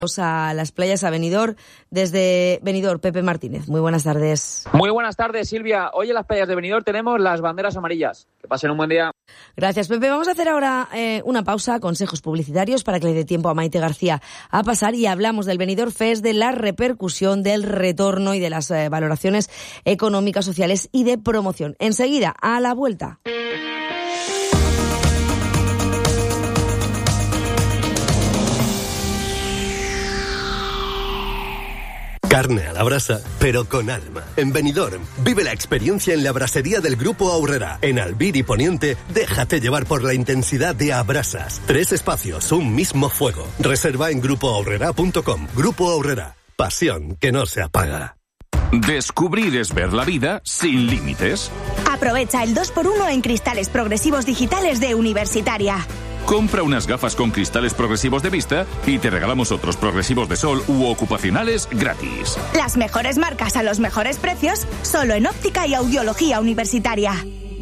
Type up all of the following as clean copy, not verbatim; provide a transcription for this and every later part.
A las playas, a Benidorm, desde Benidorm, Pepe Martínez. Muy buenas tardes. Muy buenas tardes, Silvia. Hoy en las playas de Benidorm tenemos las banderas amarillas. Que pasen un buen día. Gracias, Pepe. Vamos a hacer ahora una pausa, consejos publicitarios para que le dé tiempo a Maite García a pasar, y hablamos del Benidorm Fest, de la repercusión, del retorno y de las valoraciones económicas, sociales y de promoción. Enseguida, a la vuelta. Carne a la brasa, pero con alma. En Benidorm, vive la experiencia en la brasería del Grupo Aurrera. En Albir y Poniente, déjate llevar por la intensidad de Abrasas. 3 espacios, un mismo fuego. Reserva en grupoaurrera.com. Grupo Aurrera, pasión que no se apaga. Descubrir es ver la vida sin límites. Aprovecha el 2x1 en cristales progresivos digitales de Universitaria. Compra unas gafas con cristales progresivos de vista y te regalamos otros progresivos de sol u ocupacionales gratis. Las mejores marcas a los mejores precios, solo en óptica y audiología Universitaria.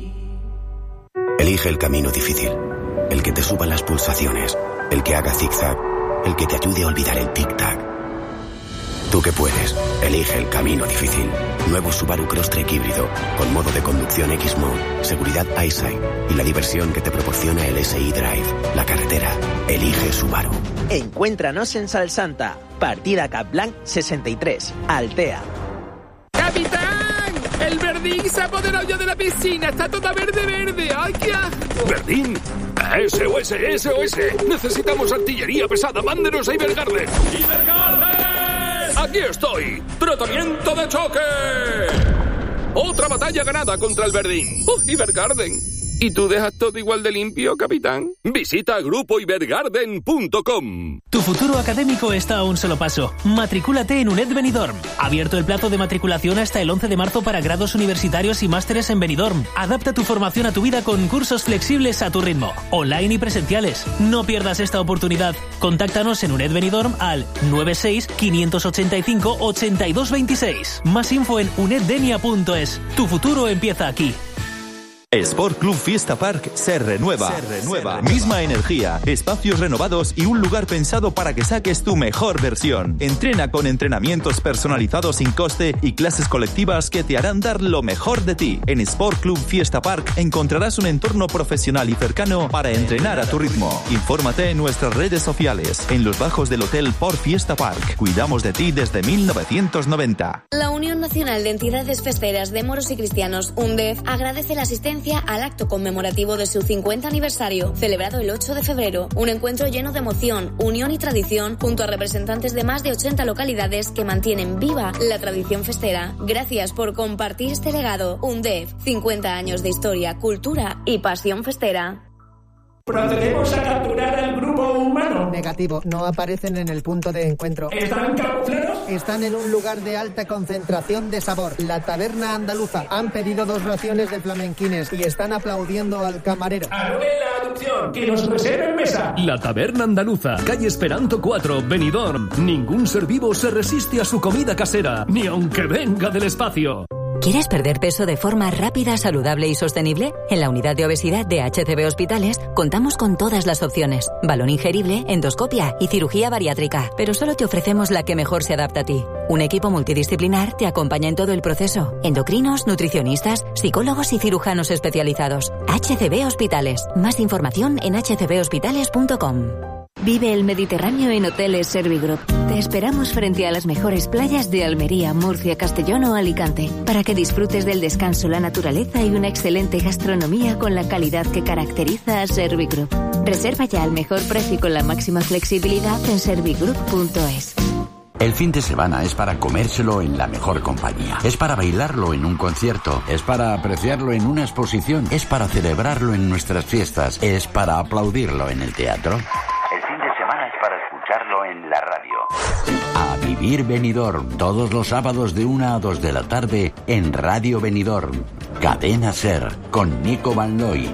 Elige el camino difícil, el que te suba las pulsaciones, el que haga zigzag, el que te ayude a olvidar el tic-tac. Tú que puedes, elige el camino difícil. Nuevo Subaru Crosstrek híbrido, con modo de conducción X-Mode, seguridad EyeSight y la diversión que te proporciona el SI Drive. La carretera, elige Subaru. Encuéntranos en Salsanta, partida Capblanc 63, Altea. ¡Capitán! ¡El Verdín se ha apoderado ya de la piscina! ¡Está toda verde! ¡Ay, qué asco! ¿Verdín? SOS. Necesitamos artillería pesada. Mándenos a Ibergarden. ¡Ibergarden! ¡Aquí estoy! ¡Tratamiento de choque! Otra batalla ganada contra el Verdín. Ibergarden. ¿Y tú dejas todo igual de limpio, capitán? Visita grupoibergarden.com. Tu futuro académico está a un solo paso. Matricúlate en UNED Benidorm. Abierto el plazo de matriculación hasta el 11 de marzo para grados universitarios y másteres en Benidorm. Adapta tu formación a tu vida con cursos flexibles a tu ritmo, online y presenciales. No pierdas esta oportunidad. Contáctanos en UNED Benidorm al 96 585 8226. Más info en uneddenia.es. Tu futuro empieza aquí. Sport Club Fiesta Park se renueva. Misma energía, espacios renovados y un lugar pensado para que saques tu mejor versión. Entrena con entrenamientos personalizados sin coste y clases colectivas que te harán dar lo mejor de ti. En Sport Club Fiesta Park encontrarás un entorno profesional y cercano para entrenar a tu ritmo. Infórmate en nuestras redes sociales, en los bajos del Hotel Port Fiesta Park. Cuidamos de ti desde 1990. La Unión Nacional de Entidades Festeras de Moros y Cristianos, UNDEF, agradece la asistencia al acto conmemorativo de su 50 aniversario, celebrado el 8 de febrero. Un encuentro lleno de emoción, unión y tradición, junto a representantes de más de 80 localidades que mantienen viva la tradición festera. Gracias por compartir este legado. UNDEF, 50 años de historia, cultura y pasión festera. Procedemos a capturar al grupo humano. Negativo, no aparecen en el punto de encuentro. ¿Están camuflados? Están en un lugar de alta concentración de sabor, la Taberna Andaluza. Han pedido 2 raciones de flamenquines y están aplaudiendo al camarero. Anule la adopción, que nos reserven mesa. La Taberna Andaluza, calle Esperanto 4, Benidorm. Ningún ser vivo se resiste a su comida casera, ni aunque venga del espacio. ¿Quieres perder peso de forma rápida, saludable y sostenible? En la unidad de obesidad de HCB Hospitales contamos con todas las opciones. Balón ingerible, endoscopia y cirugía bariátrica. Pero solo te ofrecemos la que mejor se adapta a ti. Un equipo multidisciplinar te acompaña en todo el proceso. Endocrinos, nutricionistas, psicólogos y cirujanos especializados. HCB Hospitales. Más información en hcbhospitales.com. Vive el Mediterráneo en Hoteles Servigroup. Te esperamos frente a las mejores playas de Almería, Murcia, Castellón o Alicante, para que disfrutes del descanso, la naturaleza y una excelente gastronomía con la calidad que caracteriza a Servigroup. Reserva ya al mejor precio y con la máxima flexibilidad en servigroup.es. El fin de semana es para comérselo en la mejor compañía. Es para bailarlo en un concierto. Es para apreciarlo en una exposición. Es para celebrarlo en nuestras fiestas. Es para aplaudirlo en el teatro. El fin de semana es para escucharlo en la radio. A vivir Benidorm, todos los sábados de 1 a 2 de la tarde en Radio Benidorm. Cadena SER, con Nico Van Looy.